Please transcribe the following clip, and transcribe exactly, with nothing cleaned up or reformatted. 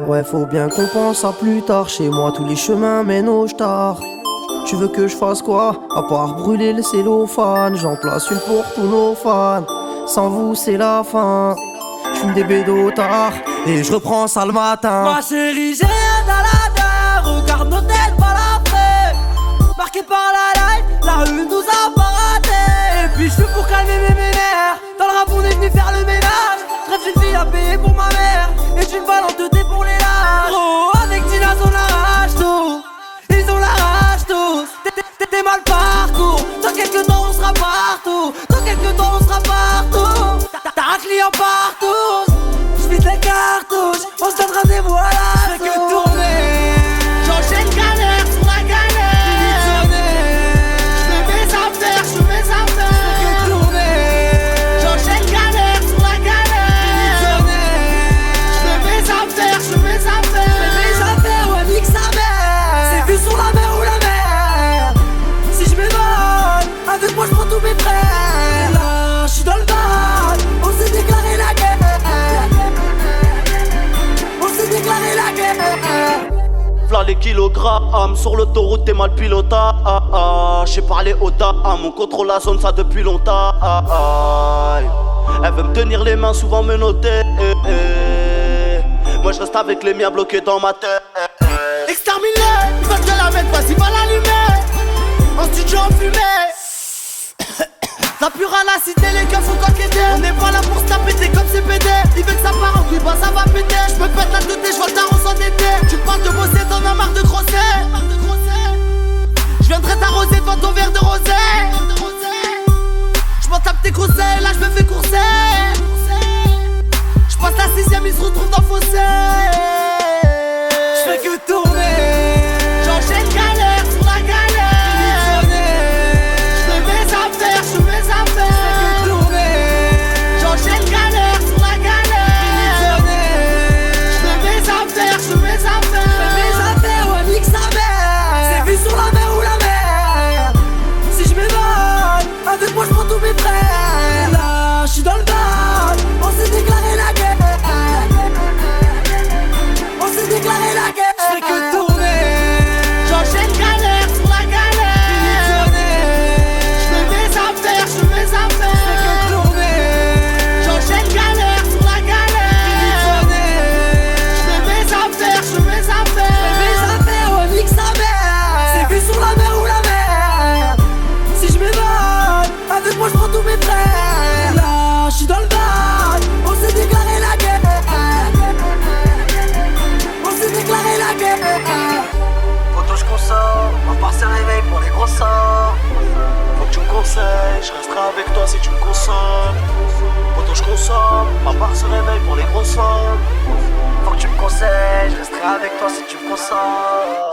Ouais, faut bien qu'on pense à plus tard. Chez moi, tous les chemins mènent au star. Tu veux que je fasse quoi? À part brûler le cellophane. J'en place une pour tous nos fans. Sans vous, c'est la fin. J'fume des bédos tard et je reprends ça le matin. Ma chérie, j'ai rien à la terre. Regarde nos têtes pas la frais. Marqué par la life, la rue nous a pas ratés. Et puis je suis pour calmer mes nerfs. Dans le rap on est venu faire le ménage. Bref, une fille à payer pour ma mère. Et tu me balances de thé pour les lâches. Gros, avec Dinas on arrache tout. Ils ont la rage tous. T'es mal parcours. Dans quelques temps on sera partout. Dans quelques temps on sera partout. T'as un client partout. J'vide les cartouches. On se donne rendez-vous à la. J'fais que tourner. J'enchaîne galère sur la galère. J'fais mes affaires, j'fais mes affaires. J'fais que tourner. J'enchaîne galère sur la galère. J'fais mes affaires, j'fais mes affaires. J'fais mes affaires, ouais, nique sa mère. C'est vu sur la mer ou la mer. Si j'm'évade, avec moi j'prends tous mes frères. Là, j'suis dans le bal. On s'est déclaré la guerre. On s'est déclaré la guerre. V'là les kilogrammes, sur l'autoroute t'es mal pilota. Ah, ah. J'ai parlé au dame, on contrôle la zone ça depuis longtemps. Ah, ah. Elle veut me tenir les mains, souvent me noter. Eh, eh. Moi je reste avec les miens bloqués dans ma tête. Eh, eh. Exterminé, ils veulent te la mettre, vas-y va l'allumer. En studio en fumée. La pure à la cité, les keufs faut coqueter. On n'est pas là pour se taper, t'es comme C P D. Il veut que ça part en couille, bah ça va péter. J'me pète la tête et j'vois le daron s'endetter. Tu parles de bosser, t'en as marre de grosser. J'viendrai t'arroser devant ton verre de rosé. J'm'en tape tes conseils, là j'me fais courser. J'passe la sixième, il se retrouve dans le fossé. J'fais que tourner. J'enchaîne galère sur la galère. J'fais mes affaires, j'fais mes affaires. J'fais que tourner. J'enchaîne galère sur la galère. J'fais mes affaires, j'fais mes affaires. J'fais mes affaires, ouais, nique sa mère. C'est vu sur la mer ou la mer. Si j'm'évade, avec moi j'prends tous mes frères. Là, j'suis dans le bal. On s'est déclaré la guerre. On s'est déclaré la guerre. J'fais que tourner. J'enchaîne galère sur la galère. J'fais mes affaires, j'fais mes affaires. J'fais que tourner. J'enchaîne galère sur la galère. J'fais mes affaires, j'fais mes affaires. J'fais mes affaires, ouais, nique sa mère. C'est vu sur la mer ou la mer. Si j'm'évade, avec moi j'prends tous mes frères. Là, j'suis dans le bal. On s'est déclaré la guerre. On s'est déclaré la guerre. Poto je consomme, ma part se réveille pour les gros sorts. Faut que tu me conseilles, je resterai avec toi si tu me consommes. Poto je consomme, ma part se réveille pour les gros sommes. Faut que tu me conseilles, je resterai avec toi si tu me consommes.